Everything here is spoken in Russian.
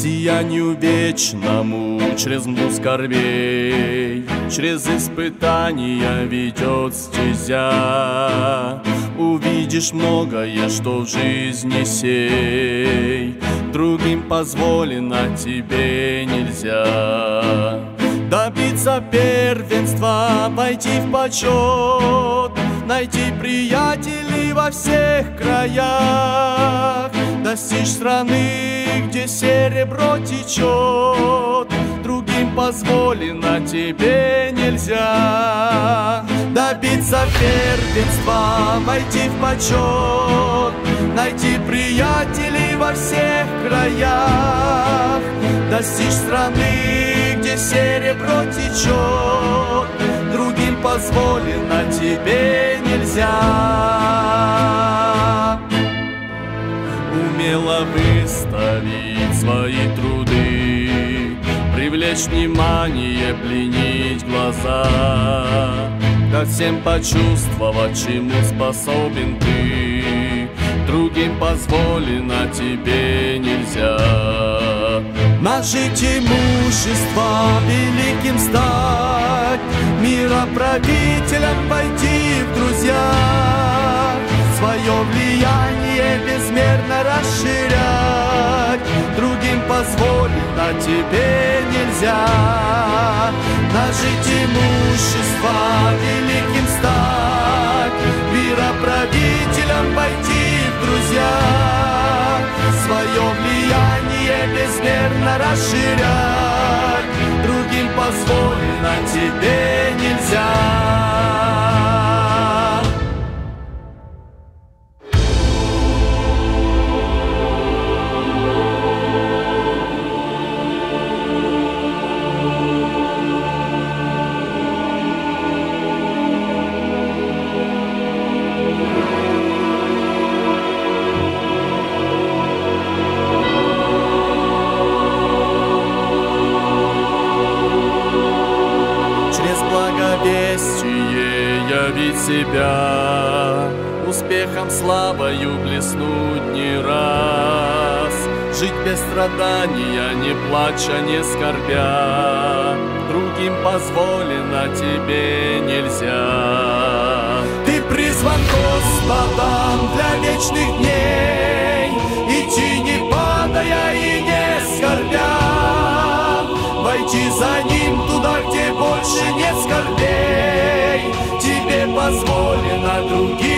сиянию вечному, через мглу скорбей, через испытания ведет стезя. Увидишь многое, что в жизни сей другим позволено, тебе нельзя. Добиться первенства, войти в почет, найти приятелей во всех краях, достичь страны, где серебро течет, другим позволено, тебе нельзя. Добиться первенства, войти в почет, найти приятелей во всех краях, достичь страны, где серебро течет, другим позволено, тебе нельзя. Умело выставить свои труды, привлечь внимание, пленить глаза, дать всем почувствовать, чему способен ты, другим позволено, тебе нельзя. Нажить имущество, великим стать, мироправителем войти в друзья, свое влияние безмерно расширять, другим позволено, тебе нельзя. Нажить имущество, великим стать, мироправителем войти в друзья, свое влияние безмерно расширять, другим позволено, тебе нельзя. Явить себя, успехом, славою блеснуть не раз, жить без страдания, не плача, не скорбя, другим позволено, тебе нельзя. Ты призван Господом для вечных дней, идти не падая и не скорбя, войти за Ним туда, где больше нет скорбей, тебе позволено, другим